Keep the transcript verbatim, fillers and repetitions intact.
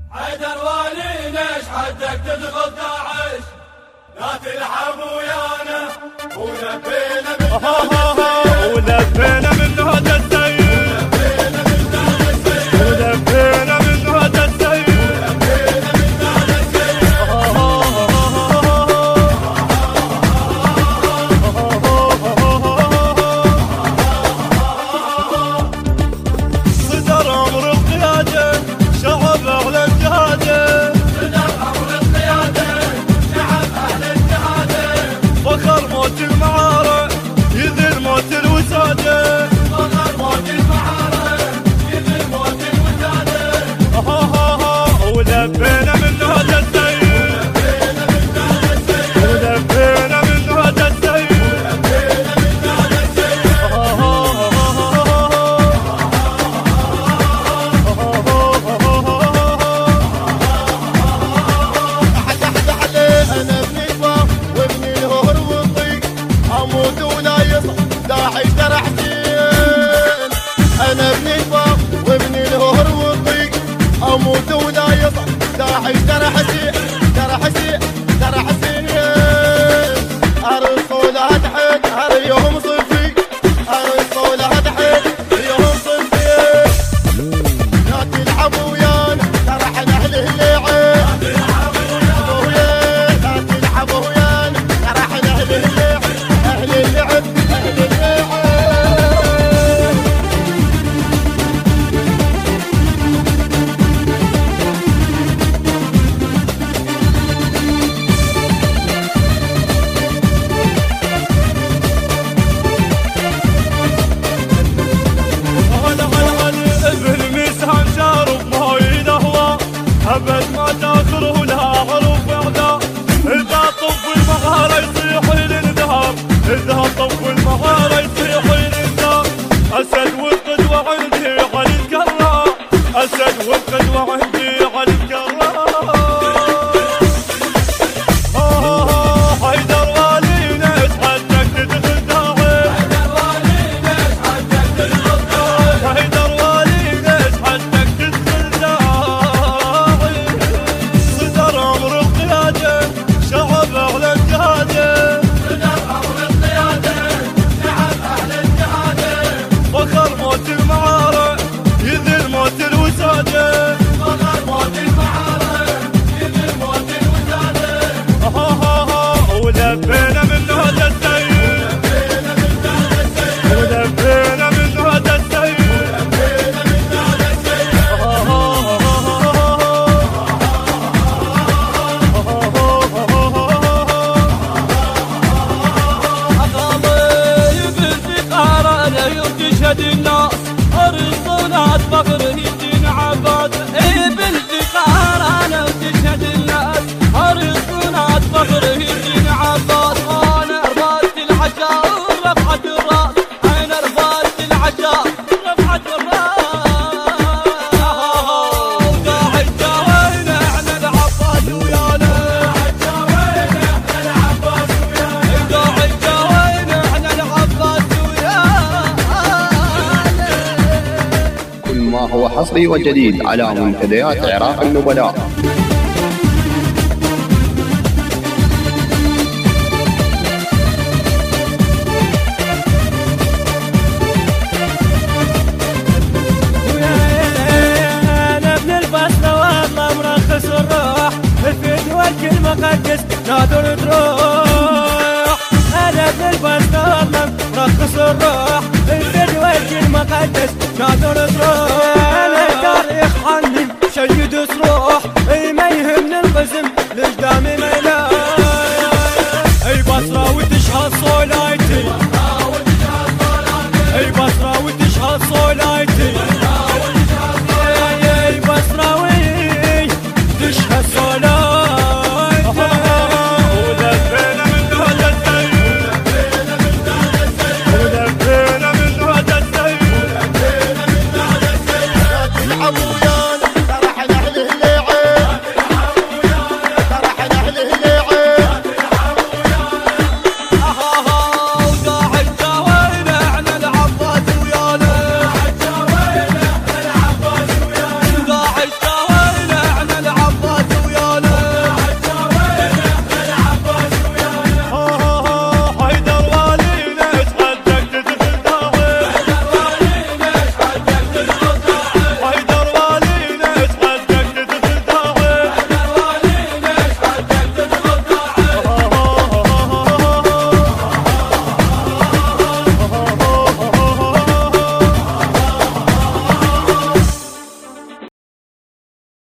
حيدر والي ليش حدك تدخل داعش؟ لا تلعب ويانا ولبينا من ولبينا من هذا السيل ولبينا من هذا السيل صدر امر القياده شعب اهل الجهاده صدر امر القياده شعب اهل الجهاده فخر موت المعارة يذل موت الوساده فخر موت المعارة يذل موت الوساده ولبينا من هذا السيل ولبينا من هذا السيل انا ابن الفار وابن الهور والطيق اموت ولا يصح داعش ترى حسين. انا ابن الفار وابن الهور والطيق اموت ولا يصح داعش ترى حسين ترى حسين ترى حسين. ارسولها تحت هر يوم صفي ارسولها تحت يوم صفي. لا تلعبوا ويانا ترى احنا اهل اللعب أبد ما تاخره لها حروف إعداء. إذا طف المغارة يصيح الانذهاب إذا طف المغارة يصيح الانذهاب. أسد والقدوة عندي علي الكرار أسد والقدوة عندي علي الكرار. حيدر والي ليش حدك تدخل داعش؟ حيدر والي ليش حدك تدخل داعش؟ حيدر والي ليش حدك تدخل داعش؟ صدر امر القياده شعب اهل الجهاده صدر امر القياده شعب اهل الجهاده فخر موت المعارة يذل موت الوساده فخر موت المعارة يذل موت الوساده ولبينا من هذا السيل ولبينا من هذا السيل تشهد الناس ارسلات فقره الدين عباد. اي بالفقار انا وتشهد الناس ارسلات فقره الدين عباد. انا رباط العشاء ورفعت الراس انا رباط العشاء ورفعت الراس. وداعش جاوينا احنا العباس ويانا داعش جاوينا احنا العباس ويانا داعش جاوينا احنا العباس ويانا. كل ما هو حصري وجديد على منتديات عراق النبلاء. انا ابن البصره والله مرخص الروح الفدوى الكل مقدس نادر تروح. انا ابن البصره والله مرخص الروح الفدوى الكل مقدس نادر تروح. انا تاريخ عني